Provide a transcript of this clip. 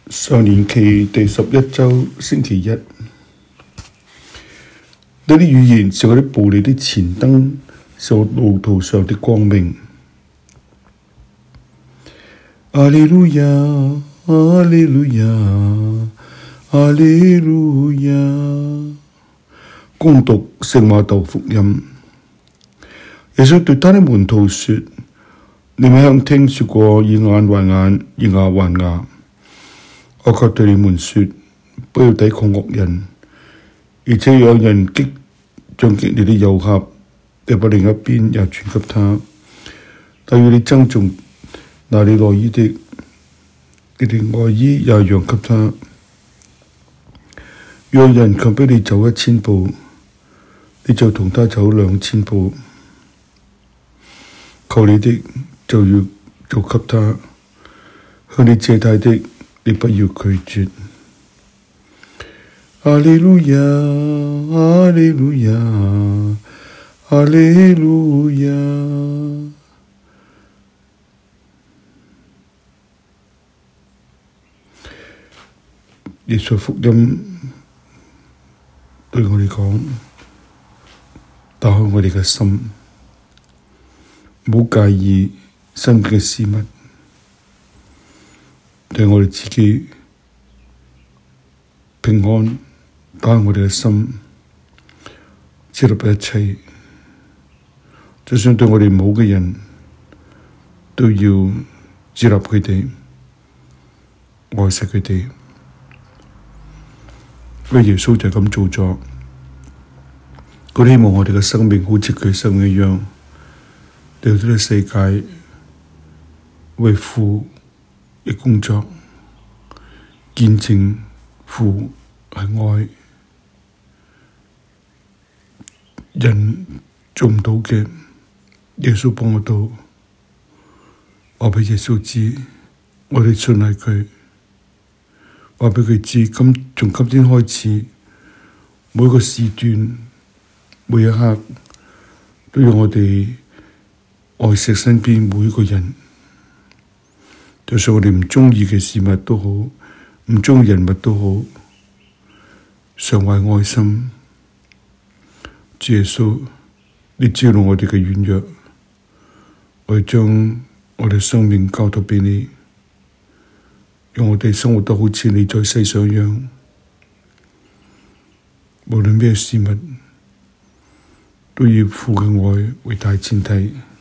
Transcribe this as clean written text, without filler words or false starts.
常年期第11週星期一，那啲語言是我啲步履的前燈，是我路途上的光明。阿利路亞，阿利路亞，阿利路亞。恭讀聖馬竇福音。耶穌對他的門徒說：你們曾聽說過以眼還眼，以牙還牙。我卻對你們說，不要抵抗惡人，而且讓人將激烈的油盒遞把另一邊也傳給他。但要你珍重拿你內衣的，你的外衣也讓給他。讓人強迫你走1000步，你就同他走2000步。求你的就要做給他，向你借貸的，你不要拒絕。阿利路亞，阿利路亞，阿利路亞。耶穌福音對我哋講，打開我哋嘅心，唔好介意身邊嘅事物，對我哋自己平安，打開我哋嘅心，接納一切，就算對我哋唔好嘅人，都要接納佢哋，愛惜佢哋。因為耶穌就咁做咗，佢希望我哋嘅生命好似佢生命一樣，嚟到呢個世界為父嘅工作，見證父係愛，人做唔到嘅，耶穌幫我到，我畀耶穌知，我哋信賴佢。話畀佢知，從今天開始，每個時段、每一刻，都要我哋愛惜身邊每一個人。就算我哋唔鍾意嘅事物都好，唔鍾意人物都好，常懷愛心。主耶穌，你知道我哋嘅軟弱，我哋將我哋生命交託畀你。讓我哋生活得好似你在世上一樣，無論咩事物，都以父嘅愛為大前提。